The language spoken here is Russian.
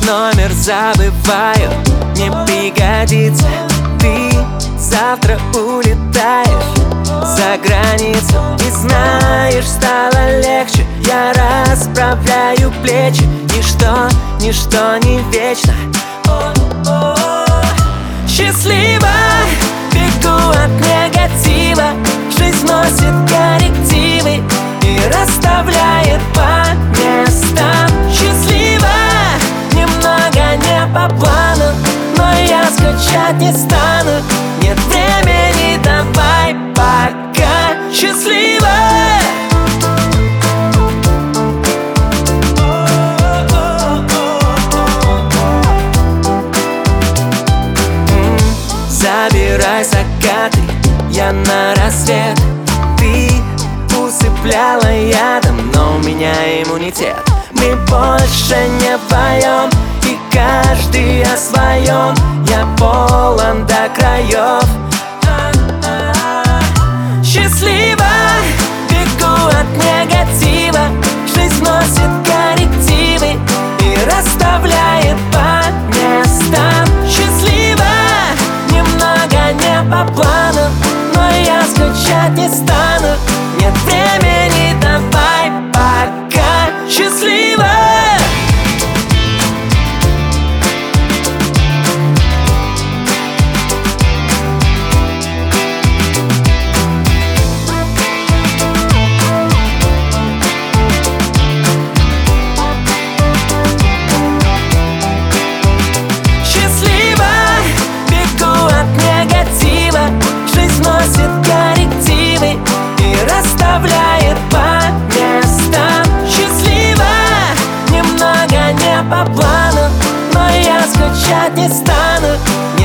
номер забываю, не пригодится. Ты завтра улетаешь за границу, и знаешь, стало легче. Я расправляю плечи, ничто не вечно. Счастливо бегу от негатива, жизнь носит коррективы и расставляет по местам. Счастливо, немного не по плану, но я скучать не стану. Нет времени, давай пока. Счастливо. Забирай закаты, я на рассвет. Ты усыпляла ядом, но у меня иммунитет. Мы больше не вдвоем, и каждый о своем. Я полон до краев. Счастливо бегу от негатива, жизнь носит коррективы и расставляет по местам. Счастливо, немного не по плану, но я скучать не стану. Нет времени, давай пока. Счастливо. Жизнь носит коррективы и расставляет по местам. Счастливо, немного не по плану, но я скучать не стану.